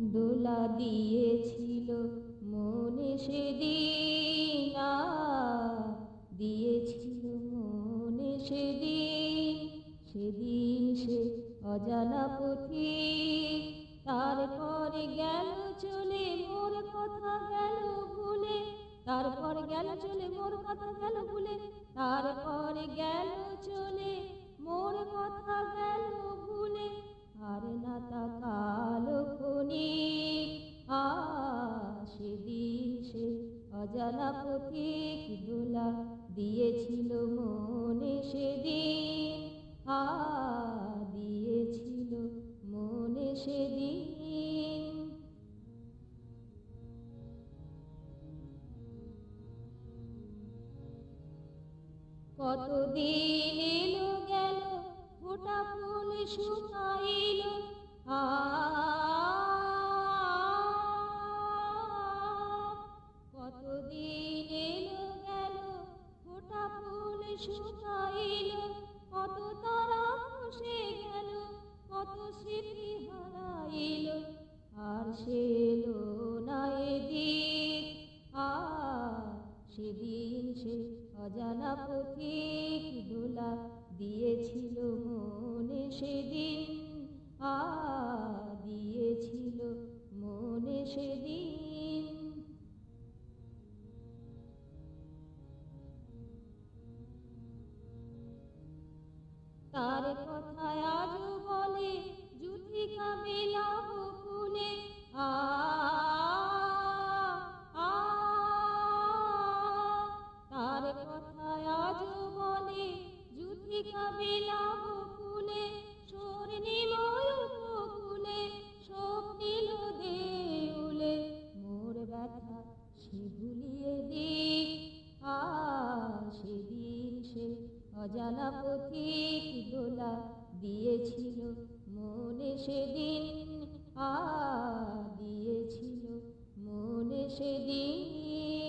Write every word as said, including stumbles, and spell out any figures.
দোলা দিয়েছিল মনে সেদিন, দিয়েছিল মনে সেদিন। সেদিন সে অজানা পথিক, তারপরে গেল চলে মোর কথা গেল ভুলে। তারপর গেল চলে মোর কথা গেল ভুলে, তারপরে গেল চলে মোর কথা গেল ভুলে। আর না তাকালো ক্ষণিক, আ সেদিন সে অজানা পথিক। দোলা দিয়েছিল মনে সেদিন, আ দিয়েছিল মনে সেদিন। কতদিন এলো গেল ফোটা ফুল শুকাইল, আ কতদিন এলো গেল ফোটা ফুল শুকাইল। কত তারা খসে গেল, কত স্মৃতি হারাইল। আর সে এলো না এদিক, আ সেদিন সে অজানা পথিক। দোলা দিয়েছিল মনে সেদিন, আ দিয়েছিল মনে সেদিন। তার কথায় আজ বলে যুথিকা বিলাপ কুলে, আ তার কথায় আজ বলে যুথিকা বিলাপ কুলে। স্বর্ণিময় কুলে স্বপ্নিল দেউলে, মোর ব্যথা সে ভুলিয়ে দিক, আ সেদিন সে অজানা পথিক। দোলা দিয়েছিল মনে সেদিন, আ দিয়েছিল মনে সেদিন।